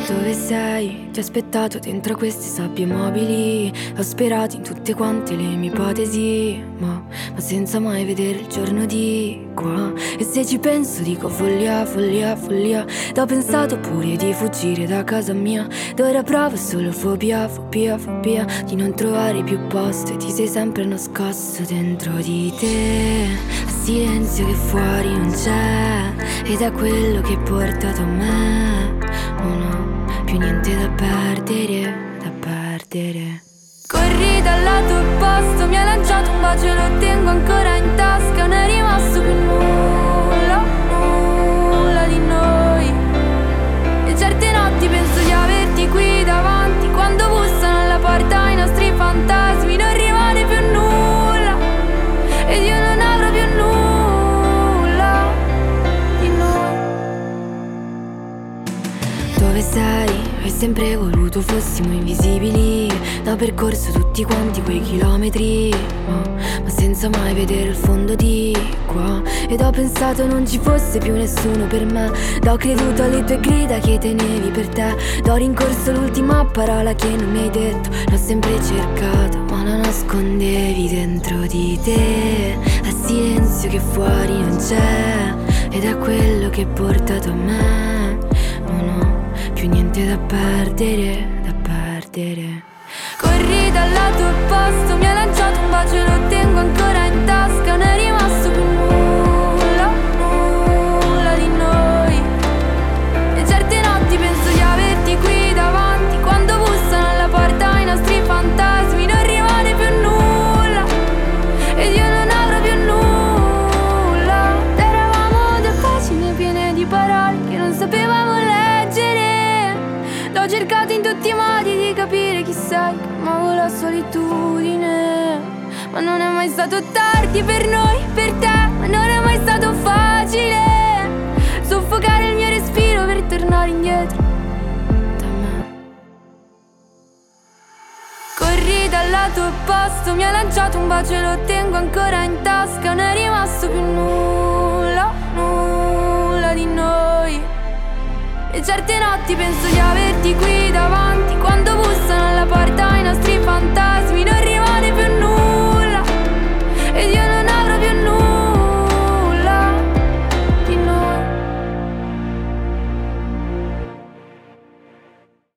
Dove sei? Ti ho aspettato dentro queste sabbie mobili. Ho sperato in tutte quante le mie ipotesi, ma senza mai vedere il giorno di qua. E se ci penso dico follia, follia, follia. T'ho pensato pure di fuggire da casa mia, dove ora provo solo fobia, fobia, fobia di non trovare più posto. E ti sei sempre nascosto dentro di te, a silenzio che fuori non c'è. Ed è quello che hai portato a me. Non ho più niente da perdere, da perdere. Corri dal lato opposto, mi hai lanciato un bacio e lo tengo ancora in tasca. Non è rimasto più nulla, nulla di noi. E certe notti penso di averti qui davanti, quando bussano alla porta i nostri fantasmi. Non rimane più nulla ed io non avrò più nulla di noi. Dove sei? Hai sempre voluto fossimo invisibili. Ho percorso tutti quanti quei chilometri, ma senza mai vedere il fondo di qua. Ed ho pensato non ci fosse più nessuno per me. Ho creduto alle tue grida che tenevi per te. T'ho rincorso l'ultima parola che non mi hai detto. L'ho sempre cercata ma la nascondevi dentro di te, a silenzio che fuori non c'è. Ed è quello che hai portato a me. Non ho più niente da perdere, da perdere. Corri dal lato opposto, mi hai lanciato un bacio e lo tengo ancora in tasca. Non è rimasto più nulla, nulla di noi. E certe notti penso di averti qui davanti, quando bussano alla porta i nostri fantasmi. Non rimane più nulla ed io non avrò più nulla. Eravamo due pagine piene di parole che non sapevamo leggere. L'ho cercato in tutti i modi di capire chi sei, amavo la solitudine. Ma non è mai stato tardi per noi, per te. Ma non è mai stato facile soffocare il mio respiro per tornare indietro da me. Corri dal lato opposto, mi hai lanciato un bacio e lo tengo ancora in tasca. Non è rimasto più nulla, nulla di noi. E certe notti penso di averti qui davanti,